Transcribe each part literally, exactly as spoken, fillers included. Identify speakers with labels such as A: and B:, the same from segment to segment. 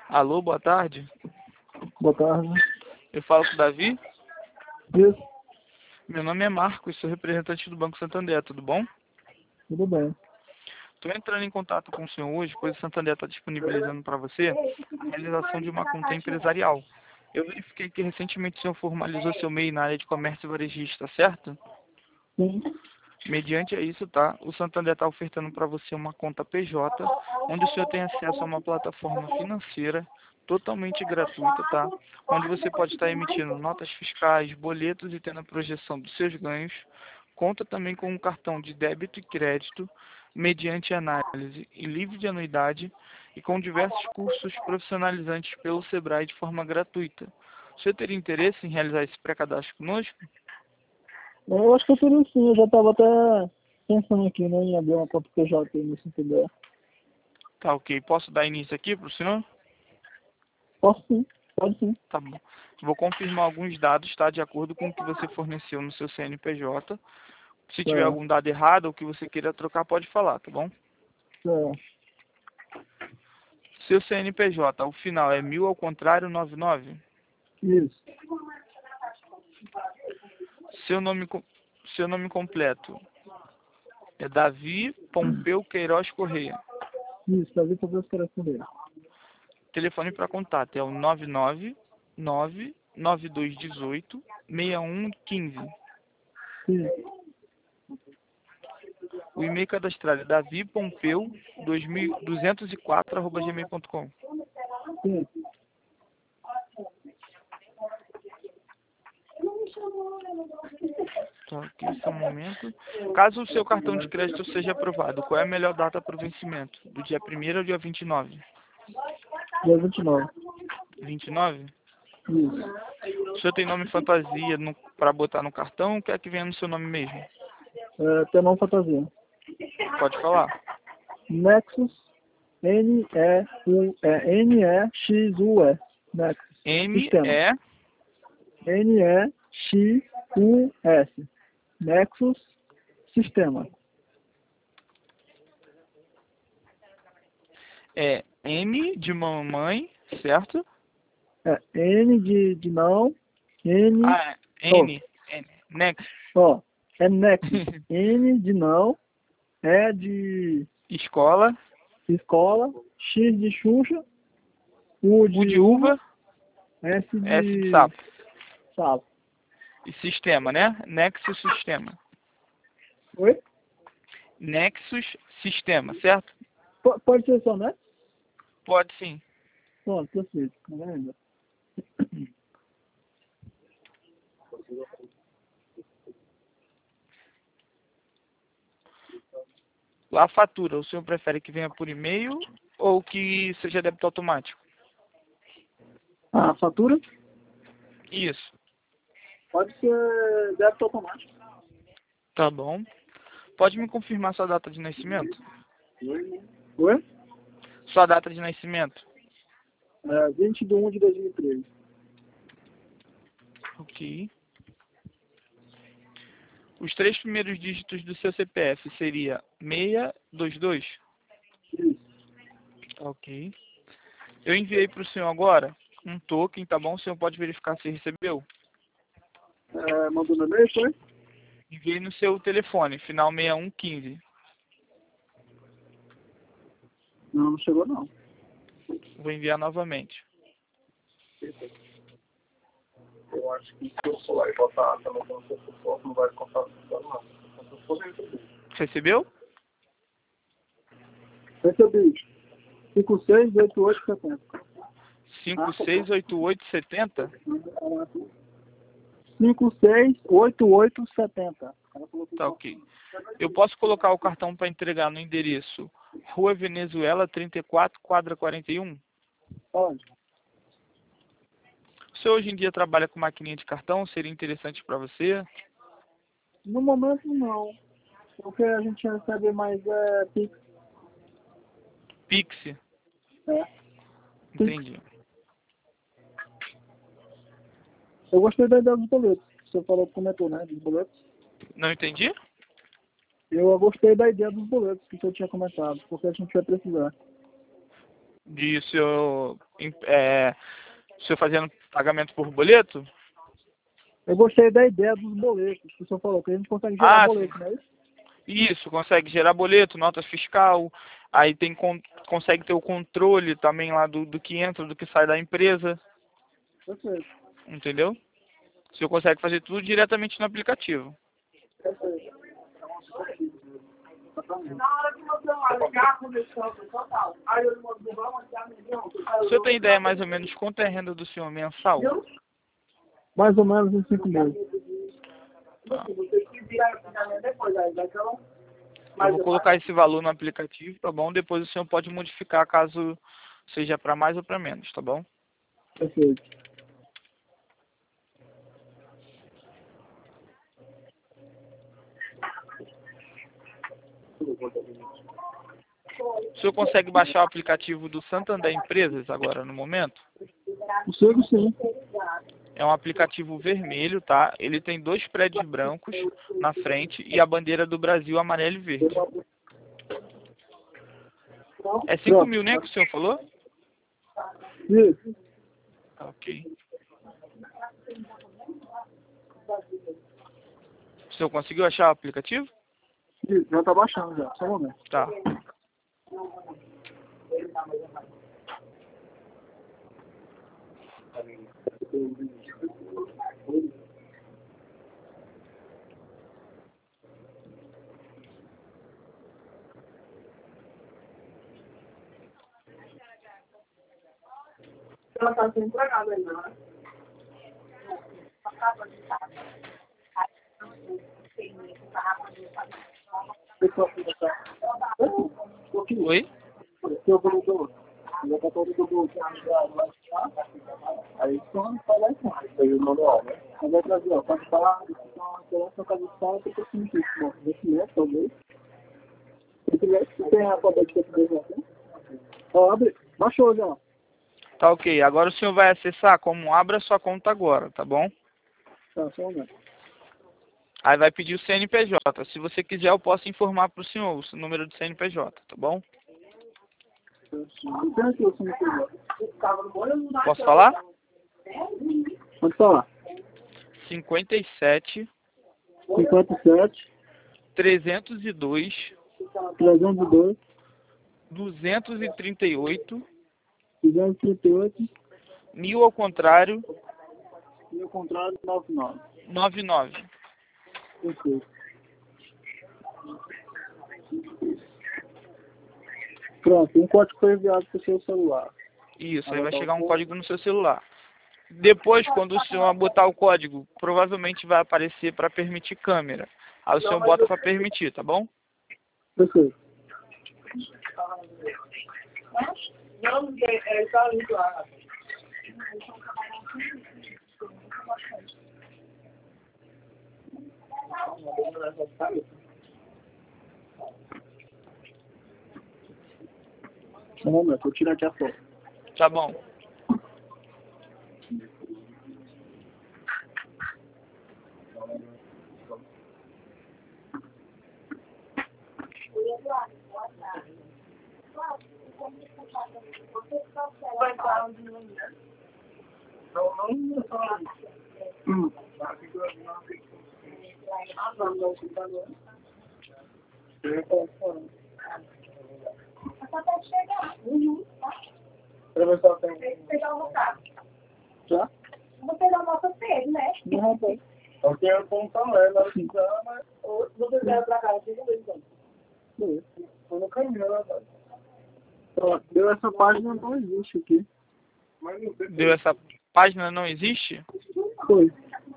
A: Alô, boa tarde.
B: Boa tarde.
A: Eu falo com o Davi.
B: Isso,
A: Meu nome é Marcos, sou representante do Banco Santander, tudo bom?
B: tudo bem.
A: Estou entrando em contato com o senhor hoje, pois o Santander está disponibilizando para você a realização de uma conta empresarial. Eu verifiquei que recentemente o senhor formalizou seu M E I na área de comércio e varejista, certo?
B: Sim.
A: Mediante a isso, tá? O Santander está ofertando para você uma conta P J, onde o senhor tem acesso a uma plataforma financeira totalmente gratuita, tá? Onde você pode estar emitindo notas fiscais, boletos e tendo a projeção dos seus ganhos. Conta também com um cartão de débito e crédito, mediante análise e livre de anuidade, e com diversos cursos profissionalizantes pelo Sebrae de forma gratuita. Você teria interesse em realizar esse pré-cadastro conosco?
B: Eu acho que eu teria sim, eu já estava até pensando aqui, né, em abrir uma conta P J aí no Santander.
A: Tá ok. Posso dar início aqui para o senhor?
B: Posso sim, pode sim.
A: Tá bom. Vou confirmar alguns dados, tá? De acordo com o que você forneceu no seu C N P J. Se tiver
B: Certo,
A: algum dado errado ou que você queira trocar, pode falar, tá bom?
B: certo.
A: Seu C N P J, o final é mil ao contrário, noventa e nove.
B: Isso,
A: Seu nome, co- seu nome completo é Davi Pompeu Queiroz Correia.
B: isso, pra ver fazer os caras dele.
A: Telefone para contato é o nove nove nove nove dois um oito seis um um cinco.
B: Sim,
A: O e-mail cadastrado é davipompeu duzentos e quatro arroba gmail ponto com.
B: sim.
A: Tá, ok, só um momento. Caso o seu cartão de crédito seja aprovado, qual é a melhor data para o vencimento? Do dia primeiro ao dia vinte e nove?
B: Dia vinte e nove.
A: vinte e nove?
B: Isso.
A: O senhor tem nome fantasia para botar no cartão ou quer que venha no seu nome mesmo?
B: É, tem nome fantasia.
A: Pode falar.
B: Nexus, N E U é N E X U E. Nexus.
A: M,
B: Sistema.
A: E,
B: N E X U S. Nexus, sistema.
A: é M de mamãe, certo?
B: É N de, de não, N,
A: Ah, é
B: ó,
A: N, N, Next.
B: ó, é Nexus. N de não, E de
A: Escola,
B: escola, X de Xuxa, U
A: U
B: de
A: de
B: uva,
A: uva,
B: S
A: S de
B: de
A: sapo.
B: sapo.
A: E sistema, né? Nexus Sistema.
B: Oi?
A: Nexus Sistema, certo?
B: P- pode ser só, né?
A: Pode sim.
B: Pronto, perfeito. Tá vendo?
A: A fatura, o senhor prefere que venha por e-mail ou que seja débito automático?
B: Ah, a fatura?
A: Isso.
B: Pode ser débito automático.
A: Tá bom. Pode me confirmar sua data de nascimento?
B: Oi?
A: Sua data de nascimento.
B: É, vinte de um de dois mil e treze.
A: Ok. Os três primeiros dígitos do seu C P F seria seiscentos e vinte e dois?
B: Isso.
A: Ok. Eu enviei para o senhor agora um token, tá bom? O senhor pode verificar se recebeu.
B: É, mandou no e-mail, foi?
A: Enviei no seu telefone, final sessenta e um quinze.
B: Não, não chegou não.
A: Vou enviar novamente.
B: Eu acho que se eu for lá e botar a tela no seu foto, não vai contar o celular.
A: Recebeu?
B: Recebi. cinco seis oito oito setenta.
A: cinco seis oito oito sete zero?
B: cinco seis oito oito setenta.
A: Tá ok. Eu posso colocar o cartão para entregar no endereço Rua Venezuela trinta e quatro, quadra quarenta e um?
B: Pode.
A: O senhor hoje em dia trabalha com maquininha de cartão? Seria interessante para você?
B: No momento não. O que a gente recebe mais é Pix.
A: Pix?
B: É. Pix.
A: Entendi.
B: Eu gostei da ideia dos boletos. Você falou que comentou, né? Dos boletos.
A: Não entendi?
B: Eu gostei da ideia dos boletos que você tinha comentado, porque a gente vai precisar.
A: De seu, é, seu fazendo pagamento por boleto?
B: Eu gostei da ideia dos boletos, que o senhor falou, que a gente consegue gerar
A: Ah,
B: boleto, não é isso?
A: isso, consegue gerar boleto, nota fiscal, aí tem, con- consegue ter o controle também lá do, do que entra, do que sai da empresa,
B: Perfeito,
A: entendeu? Você consegue fazer tudo diretamente no aplicativo.
B: perfeito.
A: O senhor tem ideia mais ou menos quanto é a renda do senhor mensal?
B: Mais ou menos uns cinco meses.
A: Ah, eu vou colocar esse valor no aplicativo, tá bom? Depois o senhor pode modificar caso seja para mais ou para menos, tá bom?
B: Perfeito.
A: O senhor consegue baixar o aplicativo do Santander Empresas agora no momento?
B: Consigo sim.
A: É um aplicativo vermelho, tá? Ele tem dois prédios brancos na frente e a bandeira do Brasil amarelo e verde. É cinco
B: Pronto.
A: mil, né, que o senhor falou?
B: Isso.
A: Ok. O senhor conseguiu achar o aplicativo?
B: Isso. Já tá baixando já, só um momento.
A: Tá.
B: Ela tá sendo empregada ainda, né?
A: Oi?
B: Eu vou do já tá todo do aí só não fala isso, aí o manual, né? Aí vai trazer, ó, pode falar, coloca a casa de sala, que eu tô sentindo isso, bom, investimento, talvez. Investimento, tem a foto de português aqui? Ó, abre, baixou já.
A: Tá ok. Agora o senhor vai acessar como abra sua conta agora, tá bom?
B: Tá, só um momento.
A: Aí vai pedir o C N P J. Se você quiser, eu posso informar para o senhor o número do C N P J, tá bom?
B: Não tem aqui o seu
A: Posso falar?
B: Pode falar.
A: cinquenta e sete,
B: cinquenta e sete,
A: trezentos e dois,
B: trezentos e dois,
A: duzentos e trinta e oito,
B: duzentos e trinta e oito,
A: mil ao contrário,
B: e ao contrário, noventa e nove.
A: noventa e nove.
B: Perfeito. Pronto, um código foi enviado para o seu celular.
A: Isso, aí vai chegar um código no seu celular. Depois, quando o senhor botar o código, provavelmente vai aparecer para permitir câmera. Aí o senhor bota para permitir, tá bom?
B: Perfeito. Só um momento, vou tirar aqui a foto.
A: Tá bom.
B: Hum. Já?
C: Você não nota cedo, né?
B: Não, rapaz. Eu quero contar ela, mas você vier pra cá, fica bem, então. Beleza. Eu não caminho, né, rapaz? Ó, deu essa página, não existe aqui.
A: Deu essa página não existe?
B: Foi.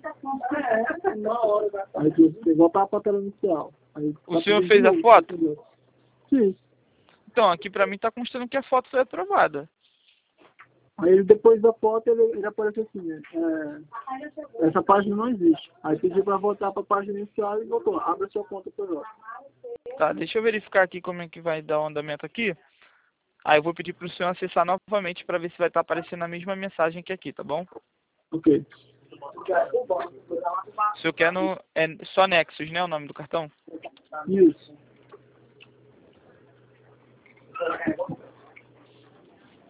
B: Aí você voltar pra tela inicial. Aí,
A: O senhor fez a foto?
B: Sim.
A: Então, aqui pra mim tá constando que a foto foi aprovada.
B: Aí depois da foto ele, ele apareceu assim, é, essa página não existe. Aí pediu pra voltar pra página inicial e voltou. Abre a sua conta por lá.
A: Tá, deixa eu verificar aqui como é que vai dar o andamento aqui. Aí eu vou pedir pro senhor acessar novamente para ver se vai estar aparecendo a mesma mensagem que aqui, tá bom?
B: Ok.
A: O senhor quer no... É só Nexus, né, o nome do cartão?
B: Isso.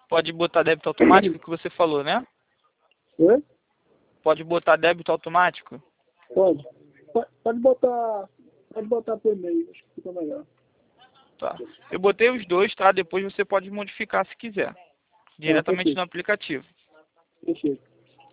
A: Pode botar débito automático que você falou, né?
B: Oi?
A: Pode botar débito automático?
B: Pode. Pode, pode botar. Pode botar por e-mail, acho que fica melhor.
A: Tá. Eu botei os dois, tá? Depois você pode modificar se quiser. Diretamente no aplicativo.
B: Perfeito.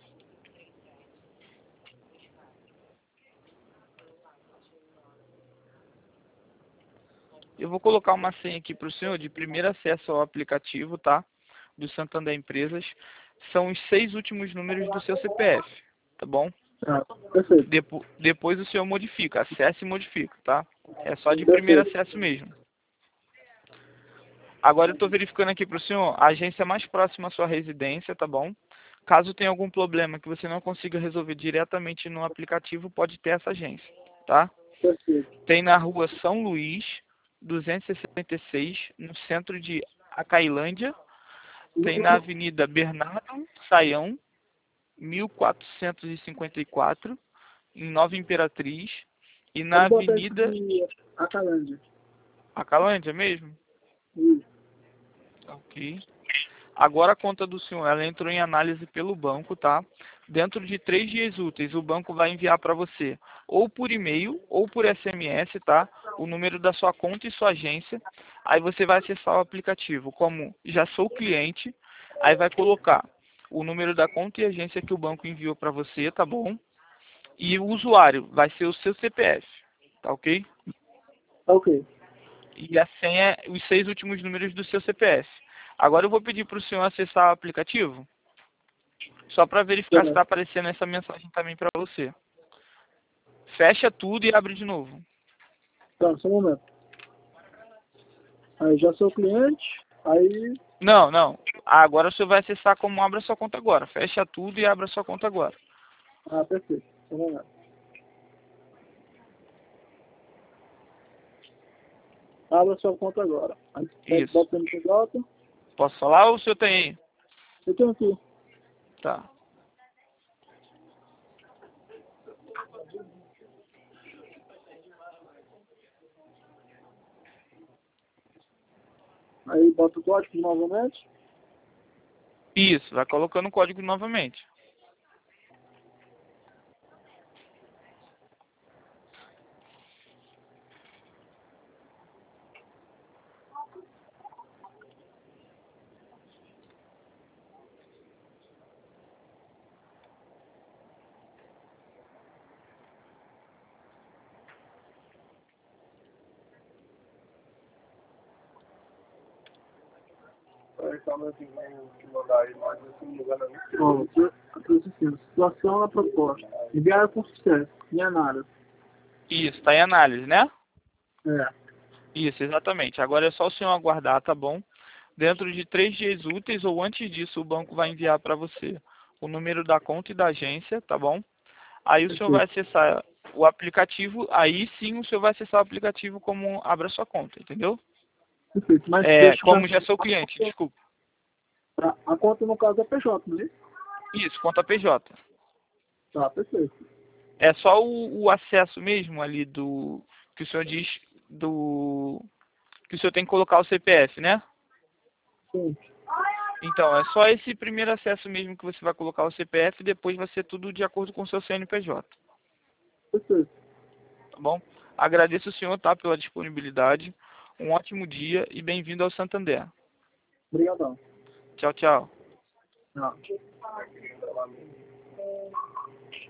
A: Eu vou colocar uma senha aqui para o senhor de primeiro acesso ao aplicativo, tá? Do Santander Empresas. São os seis últimos números do seu C P F, tá bom?
B: Ah, perfeito.
A: Depo depois o senhor modifica, acessa e modifica, tá? É só de primeiro acesso mesmo. Agora eu estou verificando aqui para o senhor a agência mais próxima à sua residência, tá bom? Caso tenha algum problema que você não consiga resolver diretamente no aplicativo, pode ter essa agência, tá?
B: Perfeito.
A: Tem na rua São Luís, duzentos e sessenta e seis, no centro de Acailândia. Tem na Avenida Bernardo Saião, mil quatrocentos e cinquenta e quatro, em Nova Imperatriz. E na
B: Pode botar
A: Avenida...
B: de Acalândia.
A: Acalândia mesmo?
B: Isso.
A: Ok. Agora a conta do senhor, ela entrou em análise pelo banco, tá? Dentro de três dias úteis, o banco vai enviar para você, ou por e-mail, ou por S M S, tá? O número da sua conta e sua agência. Aí você vai acessar o aplicativo como já sou cliente, aí vai colocar o número da conta e agência que o banco enviou para você, tá bom? E o usuário vai ser o seu C P F, tá ok?
B: Ok.
A: E a senha, os seis últimos números do seu C P F. Agora eu vou pedir para o senhor acessar o aplicativo, só para verificar se está aparecendo essa mensagem também para você. Fecha tudo e abre de novo.
B: Tá, só um momento. Aí já sou cliente, aí...
A: Não, não. Agora o senhor vai acessar como abre a sua conta agora. Fecha tudo e abre a sua conta agora.
B: Ah, perfeito. Só um momento. Abra sua conta agora. Aí
A: Isso.
B: bota o C N P J.
A: Posso falar ou o senhor tem aí?
B: Eu tenho aqui.
A: Tá.
B: Aí bota o código novamente.
A: Isso, vai colocando o código novamente.
B: Ó, a situação na proposta. Enviada com sucesso. Em análise.
A: Isso, está em análise, né?
B: É.
A: Isso, exatamente. Agora é só o senhor aguardar, tá bom? Dentro de três dias úteis ou antes disso, o banco vai enviar para você o número da conta e da agência, tá bom? Aí o senhor vai acessar o aplicativo, aí sim o senhor vai acessar o aplicativo como abra sua conta, entendeu?
B: Perfeito. Mas
A: É,
B: deixa
A: como
B: eu-
A: já sou cliente, desculpa.
B: Tá, a conta no caso é P J, não é isso?
A: Isso, conta P J.
B: Tá, perfeito.
A: É só o, o acesso mesmo ali do que o senhor diz do que o senhor tem que colocar o C P F, né?
B: Sim.
A: Então, é só esse primeiro acesso mesmo que você vai colocar o C P F e depois vai ser tudo de acordo com o seu C N P J.
B: Perfeito.
A: Tá bom? Agradeço o senhor, tá, pela disponibilidade. Um ótimo dia e bem-vindo ao Santander.
B: Obrigadão.
A: Tchau, tchau.
B: Não.